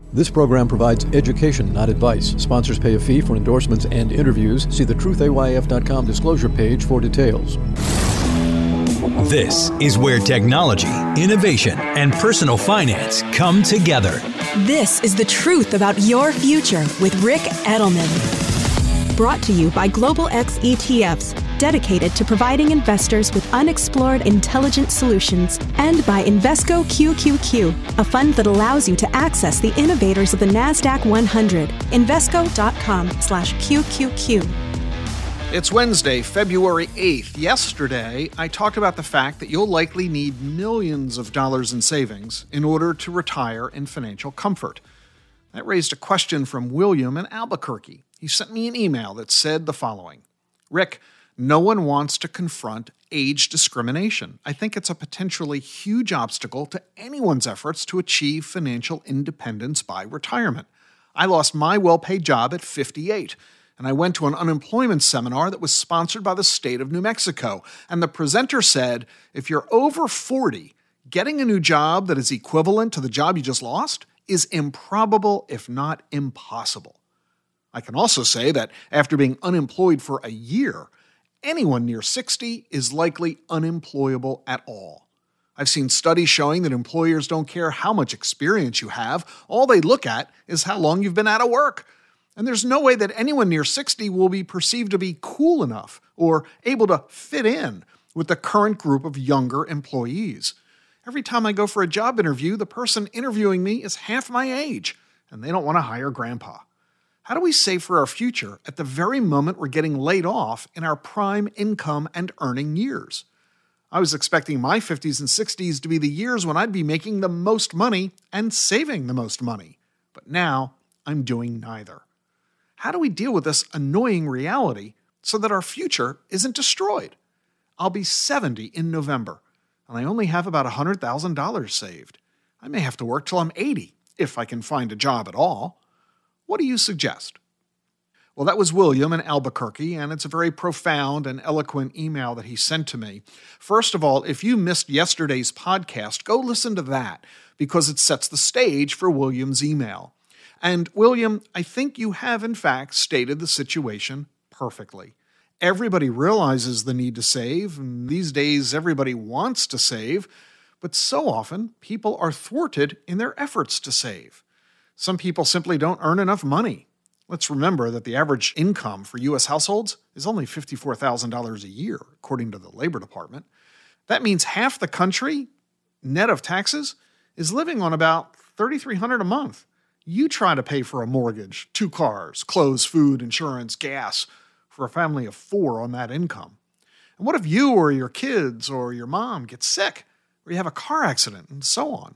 This program provides education, not advice. Sponsors pay a fee for endorsements and interviews. See the truthayf.com disclosure page for details. This is where technology, innovation, and personal finance come together. This is the truth about your future with Ric Edelman. Brought to you by Global X ETFs, dedicated to providing investors with unexplored intelligent solutions, and by Invesco QQQ, a fund that allows you to access the innovators of the NASDAQ 100. Invesco.com/QQQ. It's Wednesday, February 8th. Yesterday, I talked about the fact that you'll likely need millions of dollars in savings in order to retire in financial comfort. That raised a question from William in Albuquerque. He sent me an email that said the following: Rick, no one wants to confront age discrimination. I think it's a potentially huge obstacle to anyone's efforts to achieve financial independence by retirement. I lost my well-paid job at 58. And I went to an unemployment seminar that was sponsored by the state of New Mexico. And the presenter said, if you're over 40, getting a new job that is equivalent to the job you just lost is improbable, if not impossible. I can also say that after being unemployed for a year, anyone near 60 is likely unemployable at all. I've seen studies showing that employers don't care how much experience you have. All they look at is how long you've been out of work. And there's no way that anyone near 60 will be perceived to be cool enough or able to fit in with the current group of younger employees. Every time I go for a job interview, the person interviewing me is half my age, and they don't want to hire grandpa. How do we save for our future at the very moment we're getting laid off in our prime income and earning years? I was expecting my 50s and 60s to be the years when I'd be making the most money and saving the most money. But now I'm doing neither. How do we deal with this annoying reality so that our future isn't destroyed? I'll be 70 in November, and I only have about $100,000 saved. I may have to work till I'm 80, if I can find a job at all. What do you suggest? Well, that was William in Albuquerque, and it's a very profound and eloquent email that he sent to me. First of all, if you missed yesterday's podcast, go listen to that, because it sets the stage for William's email. And William, I think you have in fact stated the situation perfectly. Everybody realizes the need to save, and these days everybody wants to save, but so often people are thwarted in their efforts to save. Some people simply don't earn enough money. Let's remember that the average income for U.S. households is only $54,000 a year, according to the Labor Department. That means half the country, net of taxes, is living on about $3,300 a month. You try to pay for a mortgage, 2 cars, clothes, food, insurance, gas, for a family of 4 on that income. And what if you or your kids or your mom get sick, or you have a car accident, and so on?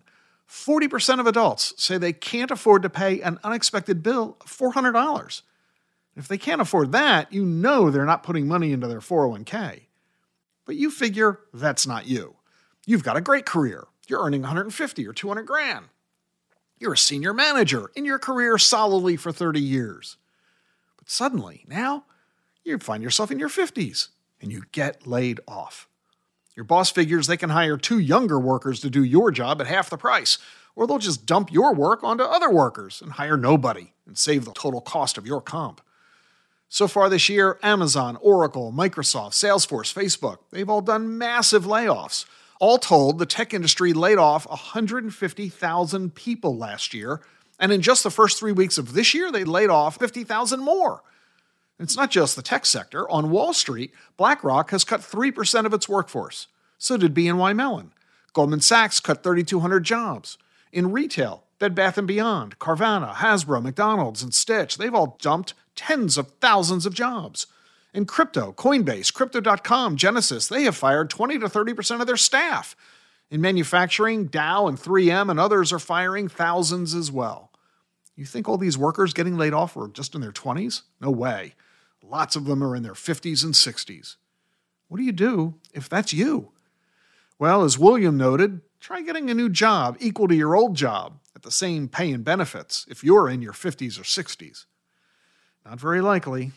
40% of adults say they can't afford to pay an unexpected bill of $400. If they can't afford that, you know they're not putting money into their 401k. But you figure that's not you. You've got a great career. You're earning $150 or $200 grand. You're a senior manager in your career solidly for 30 years. But suddenly, now, you find yourself in your 50s and you get laid off. Your boss figures they can hire 2 younger workers to do your job at half the price, or they'll just dump your work onto other workers and hire nobody and save the total cost of your comp. So far this year, Amazon, Oracle, Microsoft, Salesforce, Facebook, they've all done massive layoffs. All told, the tech industry laid off 150,000 people last year, and in just the first 3 weeks of this year, they laid off 50,000 more. It's not just the tech sector. On Wall Street, BlackRock has cut 3% of its workforce. So did BNY Mellon. Goldman Sachs cut 3,200 jobs. In retail, Bed Bath & Beyond, Carvana, Hasbro, McDonald's, and Stitch, they've all dumped tens of thousands of jobs. In crypto, Coinbase, Crypto.com, Genesis, they have fired 20 to 30% of their staff. In manufacturing, Dow and 3M and others are firing thousands as well. You think all these workers getting laid off were just in their 20s? No way. Lots of them are in their 50s and 60s. What do you do if that's you? Well, as William noted, try getting a new job equal to your old job at the same pay and benefits if you're in your 50s or 60s. Not very likely.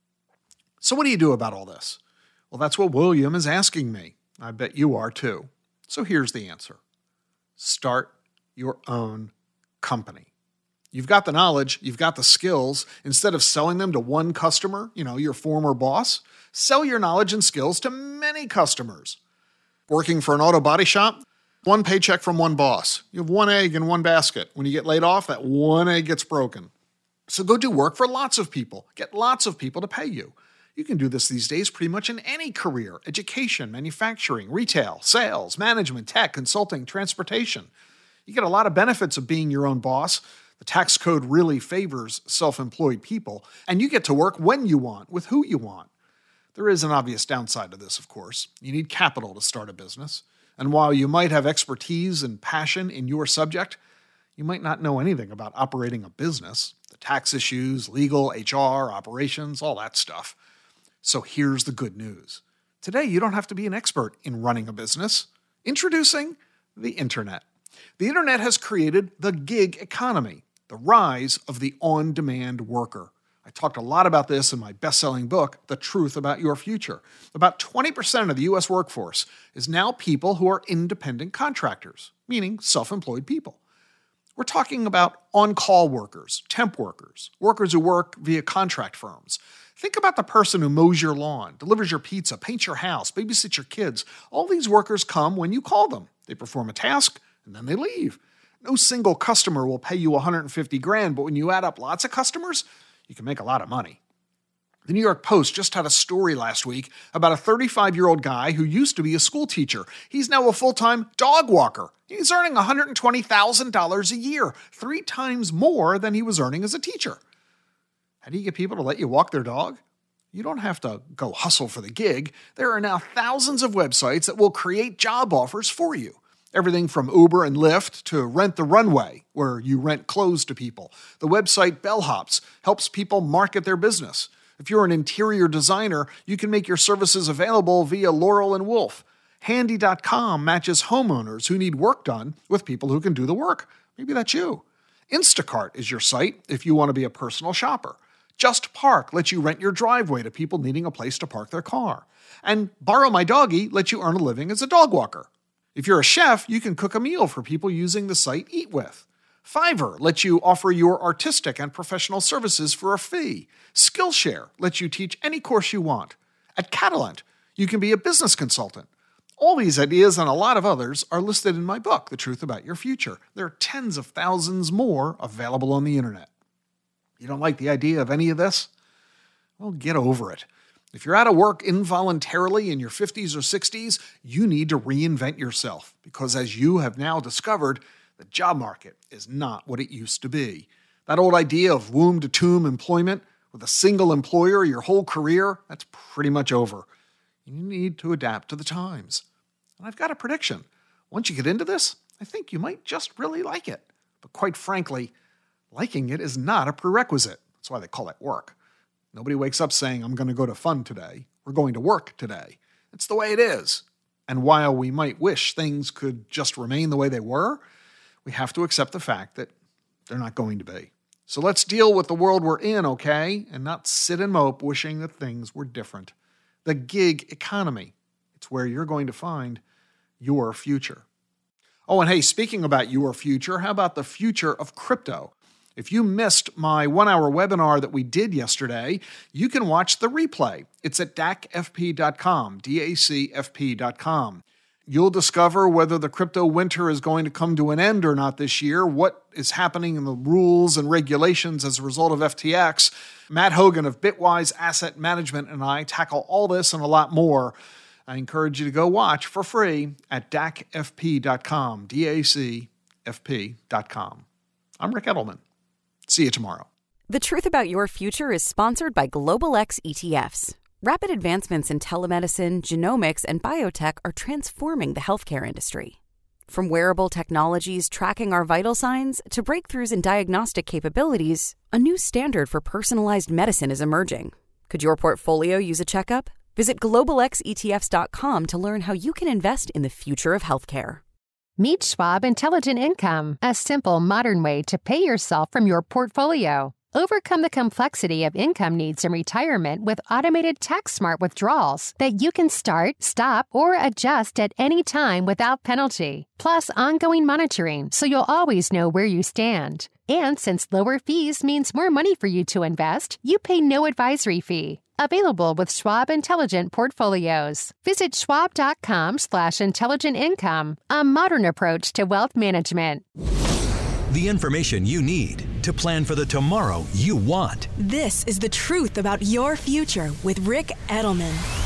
So what do you do about all this? Well, that's what William is asking me. I bet you are too. So here's the answer. Start your own company. You've got the knowledge, you've got the skills. Instead of selling them to one customer, your former boss, sell your knowledge and skills to many customers. Working for an auto body shop, one paycheck from one boss. You have one egg in one basket. When you get laid off, that one egg gets broken. So go do work for lots of people. Get lots of people to pay you. You can do this these days pretty much in any career: education, manufacturing, retail, sales, management, tech, consulting, transportation. You get a lot of benefits of being your own boss. The tax code really favors self-employed people, and you get to work when you want, with who you want. There is an obvious downside to this, of course. You need capital to start a business. And while you might have expertise and passion in your subject, you might not know anything about operating a business, the tax issues, legal, HR, operations, all that stuff. So here's the good news. Today, you don't have to be an expert in running a business. Introducing the Internet. The Internet has created the gig economy, the rise of the on-demand worker. I talked a lot about this in my best-selling book, The Truth About Your Future. About 20% of the U.S. workforce is now people who are independent contractors, meaning self-employed people. We're talking about on-call workers, temp workers, workers who work via contract firms. Think about the person who mows your lawn, delivers your pizza, paints your house, babysits your kids. All these workers come when you call them. They perform a task, and then they leave. No single customer will pay you $150,000, but when you add up lots of customers, you can make a lot of money. The New York Post just had a story last week about a 35-year-old guy who used to be a school teacher. He's now a full-time dog walker. He's earning $120,000 a year, 3 times more than he was earning as a teacher. How do you get people to let you walk their dog? You don't have to go hustle for the gig. There are now thousands of websites that will create job offers for you. Everything from Uber and Lyft to Rent the Runway, where you rent clothes to people. The website Bellhops helps people market their business. If you're an interior designer, you can make your services available via Laurel and Wolf. Handy.com matches homeowners who need work done with people who can do the work. Maybe that's you. Instacart is your site if you want to be a personal shopper. Just Park lets you rent your driveway to people needing a place to park their car. And Borrow My Doggy lets you earn a living as a dog walker. If you're a chef, you can cook a meal for people using the site Eat With. Fiverr lets you offer your artistic and professional services for a fee. Skillshare lets you teach any course you want. At Catalent, you can be a business consultant. All these ideas and a lot of others are listed in my book, The Truth About Your Future. There are tens of thousands more available on the internet. You don't like the idea of any of this? Well, get over it. If you're out of work involuntarily in your 50s or 60s, you need to reinvent yourself because, as you have now discovered, the job market is not what it used to be. That old idea of womb-to-tomb employment with a single employer your whole career, that's pretty much over. You need to adapt to the times. And I've got a prediction. Once you get into this, I think you might just really like it. But quite frankly, liking it is not a prerequisite. That's why they call it work. Nobody wakes up saying, I'm going to go to fun today. We're going to work today. It's the way it is. And while we might wish things could just remain the way they were, we have to accept the fact that they're not going to be. So let's deal with the world we're in, okay? And not sit and mope wishing that things were different. The gig economy. It's where you're going to find your future. Oh, and hey, speaking about your future, how about the future of crypto? If you missed my 1-hour webinar that we did yesterday, you can watch the replay. It's at dacfp.com, dacfp.com. You'll discover whether the crypto winter is going to come to an end or not this year, what is happening in the rules and regulations as a result of FTX. Matt Hogan of Bitwise Asset Management and I tackle all this and a lot more. I encourage you to go watch for free at dacfp.com, dacfp.com. I'm Rick Edelman. See you tomorrow. The Truth About Your Future is sponsored by Global X ETFs. Rapid advancements in telemedicine, genomics, and biotech are transforming the healthcare industry. From wearable technologies tracking our vital signs to breakthroughs in diagnostic capabilities, a new standard for personalized medicine is emerging. Could your portfolio use a checkup? Visit globalxetfs.com to learn how you can invest in the future of healthcare. Meet Schwab Intelligent Income, a simple, modern way to pay yourself from your portfolio. Overcome the complexity of income needs in retirement with automated tax-smart withdrawals that you can start, stop, or adjust at any time without penalty. Plus ongoing monitoring so you'll always know where you stand. And since lower fees means more money for you to invest, you pay no advisory fee. Available with Schwab Intelligent Portfolios. Visit schwab.com/intelligent income, a modern approach to wealth management. The information you need to plan for the tomorrow you want. This is The Truth About Your Future with Ric Edelman.